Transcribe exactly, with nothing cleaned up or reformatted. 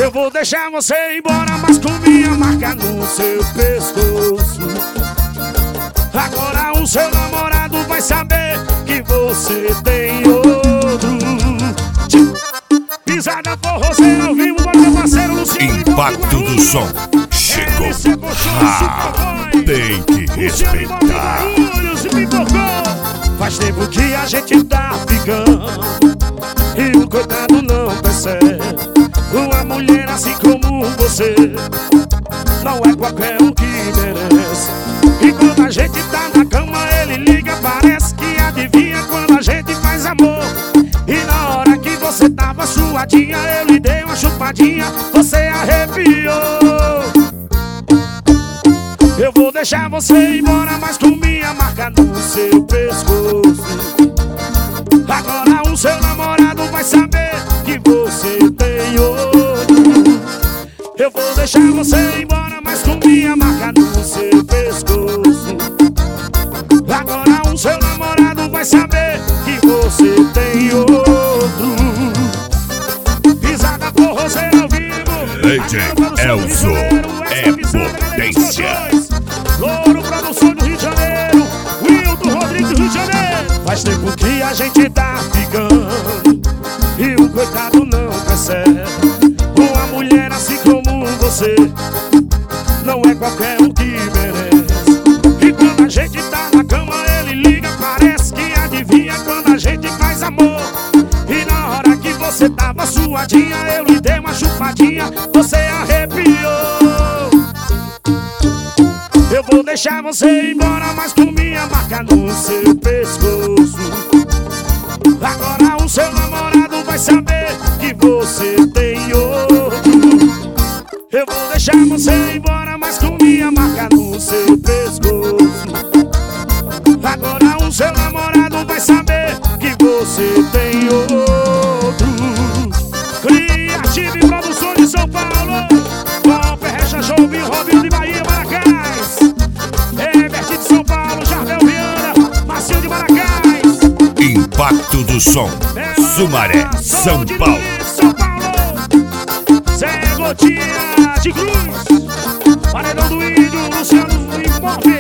Eu vou deixar você ir embora, mas com minha marca no seu pescoço. Agora o seu namorado vai saber que você tem outro. Pisada forrozeira ao vivo, bora meu parceiro Luciano. Impacto do som chegou. Ah, tem que respeitar. Faz tempo que a gente tá ficando e o coitado não percebe. Uma mulher assim como você não é qualquer um que merece. E quando a gente tá na cama ele liga, parece que adivinha quando a gente faz amor. E na hora que você tava suadinha, eu lhe dei uma chupadinha, você arrepiou. Eu vou deixar você ir embora, mas com minha marca no seu pescoço. Agora o seu namorado vai saber que você tem outro. Eu vou deixar você ir embora, mas com minha marca no seu pescoço. Agora o seu namorado vai saber que você tem outro. Pisada forrozeira ao vivo. Legend Elzo é potência. Louro, produção do Rio de Janeiro. Wilton Rodrigues do Rio de Janeiro. Faz tempo que a gente tá ficando e o coitado não percebe. Uma mulher assim como você não é qualquer um que merece. E quando a gente tá na cama ele liga, parece que adivinha quando a gente faz amor. E na hora que você tava suadinha, eu lhe dei uma chupadinha, você arrepiou. Eu vou deixar você ir embora, mas com minha marca no seu pescoço. Agora o seu namorado vai saber que você tem outro. Eu vou deixar você ir embora, mas com minha marca no seu pescoço. Agora o seu namorado vai saber que você tem outro. Criative Produções de São Paulo. Walper, Recha, Jovem, Robinho de Bahia, Maracás. Herbert de São Paulo, Jardel Viana, Marcinho de Maracás. Impacto do som Sumaré, São Paulo. São Paulo. Zé Gotinha de Cruz. Paredão do Índio, Luciano Imóvel.